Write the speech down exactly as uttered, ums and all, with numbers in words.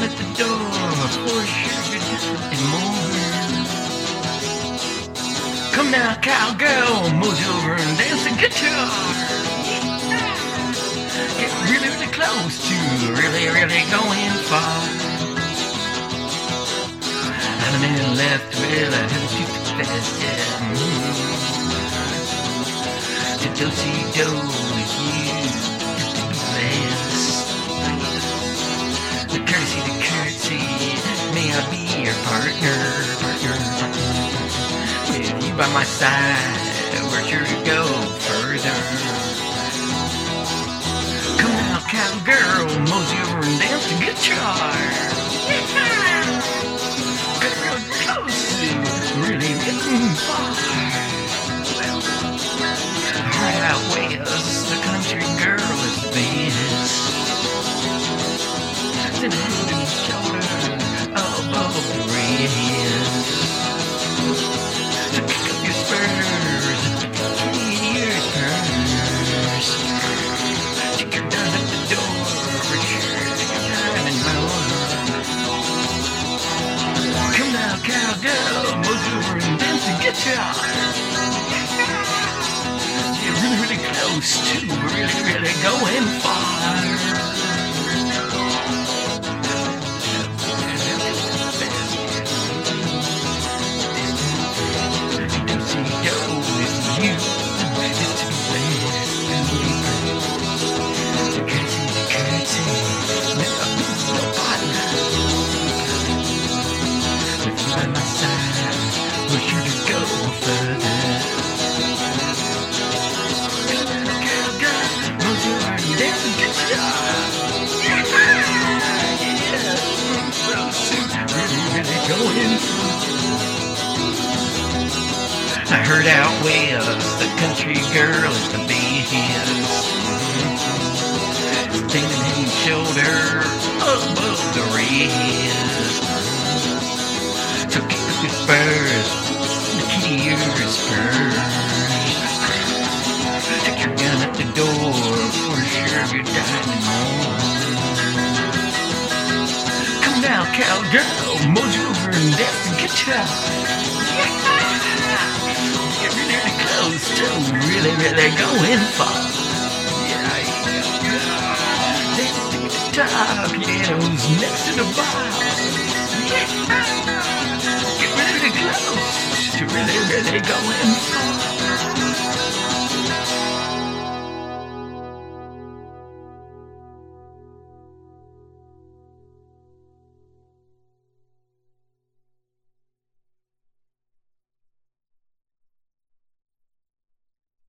at the door for sure and more. Come now, cowgirl, mosey over and dance the guitar. Get really, really close to really, really going far. And a man left with a heavy shoot fast, yeah. To do-see-do with you, just to be blessed. The courtesy, the curtsy, may I be your partner, partner, partner. With you by my side, we're sure to go further. Come now, cowgirl, mosey over and dance the guitar. Get real close to really getting far. Well, right out west, the country girl is the best. Then head and shoulder above the rest. So kick up your spurs, kick your spurs. Take her down at the door for sure. Take your time and more. Come now, cowgirl, mosey over and dance the guitar. You're really, really close to really, really going far. I heard out west, the country girl is the best. Standing head and shoulder above the rest. So kick up your spurs, the key to your spurs. Take your gun at the door, for sure you're dying more. Come now, cowgirl, mosey over and dance the guitar. Get really, really close to really, really going far. Yeah, yeah. Dance to the top, yeah, who's next to the bar? Yeah. Get really, really close to really, really going far.